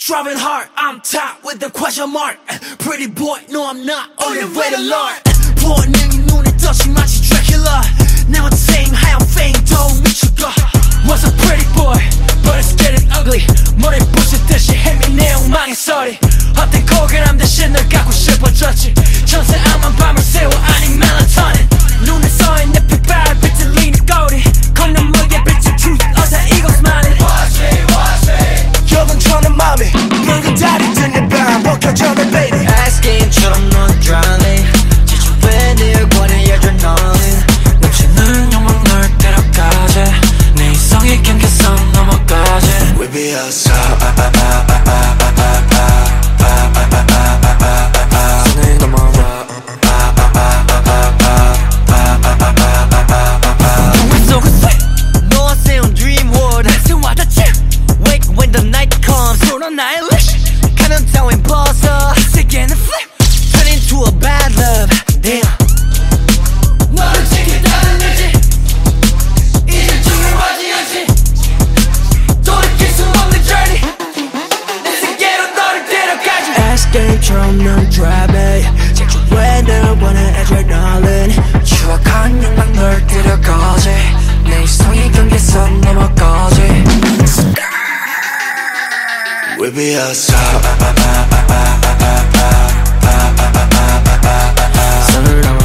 Striving hard, I'm top with the question mark. Pretty boy, no I'm not on the way to Lord. 본능이 눈에 떠지 마치 Dracula. Never tame 하얀 fame don't 미쳐가. Was a pretty boy, but it's getting ugly. 머리 부시듯이 헤매내 엉망의 소리. 헛된 고결함 대신 널 갖고 싶어졌지. 전세아만 밤을 새워 아닌 멜라토닌. 눈에 서인 내 빛발 비틀리는 거리. 콩나물에 비친 truth 어서 이것만이. Watch me 여건처럼 맘이 붉은 달이 든 내 밤 벗겨져 내 baby. 아이스게임처럼 넌 drowning. 지주에 네 얼굴에 adrenaline. 넘치는 욕망 널 데려가지. 내 이성의 경계선 넘어가지. We be outside. 손을 넘어와. 너와 세운 dream world 생활하지. Wake when the night comes. 소란 나의 leash. 가는 따윈 벗어. 세계는 flip. Turn into a bad love. Damn. 너를 지키다는 의지. 이제 중요하지 않지. 돌이킬 수 없는 journey. 내 세계로 너를 데려가지. 아이스게임처럼 넌 driving. 제주에 널 원해 adrenaline. 추억한 욕망 널 데려가지. 내 이성의 경계선 넘어가지. We be outside. 손을 넘어